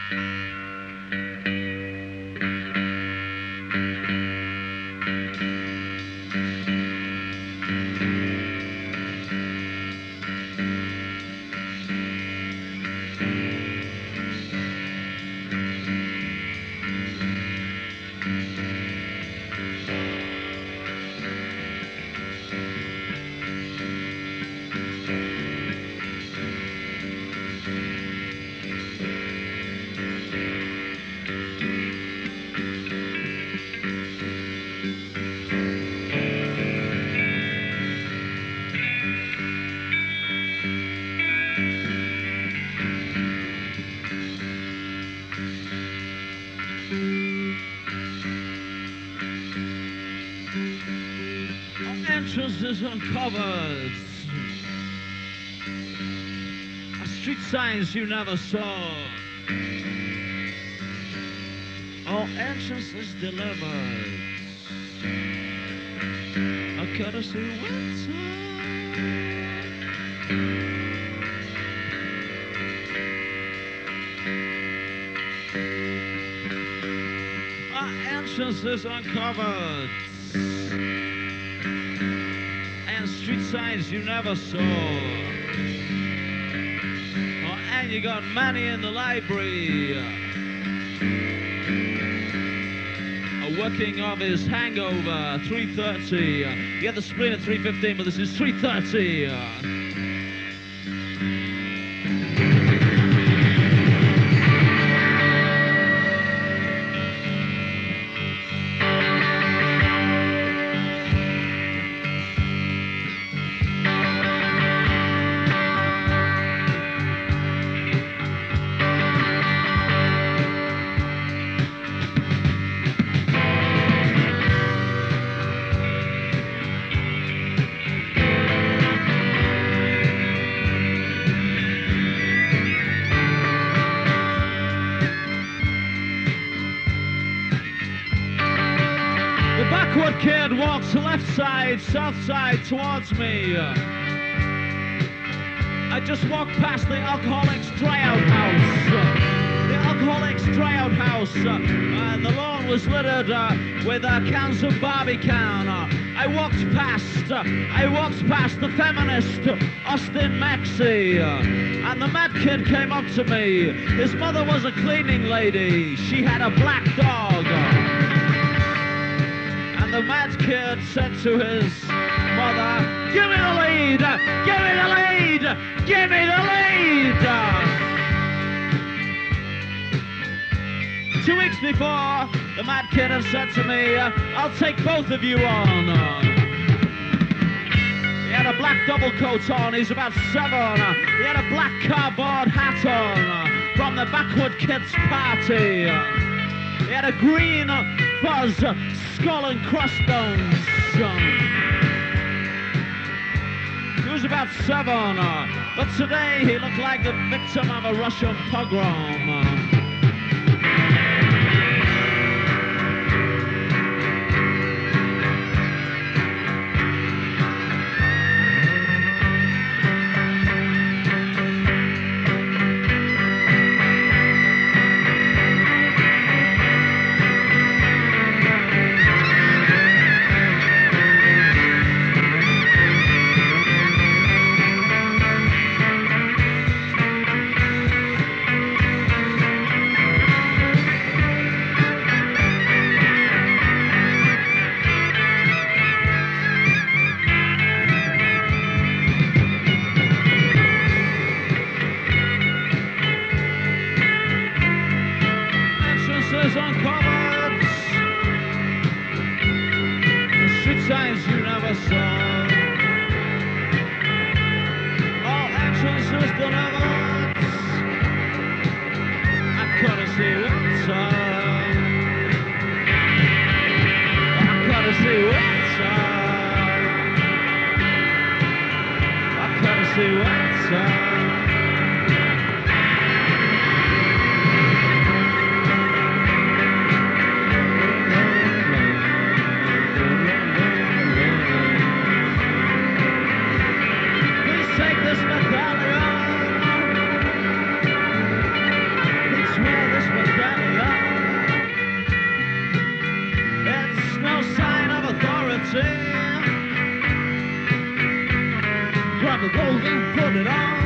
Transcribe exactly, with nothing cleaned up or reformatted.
Entrance is uncovered. Street signs you never saw. All entrance is delivered. A courtesy Windsor. Our entrance is uncovered. Street signs you never saw. Oh, and you got Manny in the library, uh, working off his hangover, three thirty. Uh, he had the spleen at three fifteen, but this is three thirty. Uh. Backward kid walks left side, south side towards me. I just walked past the Alcoholics Tryout House. The Alcoholics Tryout House. And the lawn was littered uh, with uh, cans of Barbican. Uh, I walked past, uh, I walked past the feminist Austin Maxey. Uh, and the mad kid came up to me. His mother was a cleaning lady. She had a black dog. The mad kid said to his mother, "Give me the lead! Give me the lead! Give me the lead!" Two weeks before, the mad kid had said to me, "I'll take both of you on." He had a black double coat on, he's about seven. He had a black cardboard hat on from the Backward Kids party. He had a green fuzz skull and crossbones. He was about seven, uh, but today he looked like the victim of a Russian pogrom. Uh. Uncovered. The street signs you never saw. All entrances delivered. I couldn't see Windsor. I couldn't see Windsor. I couldn't see Windsor. Take this medallion. It's where the put it on.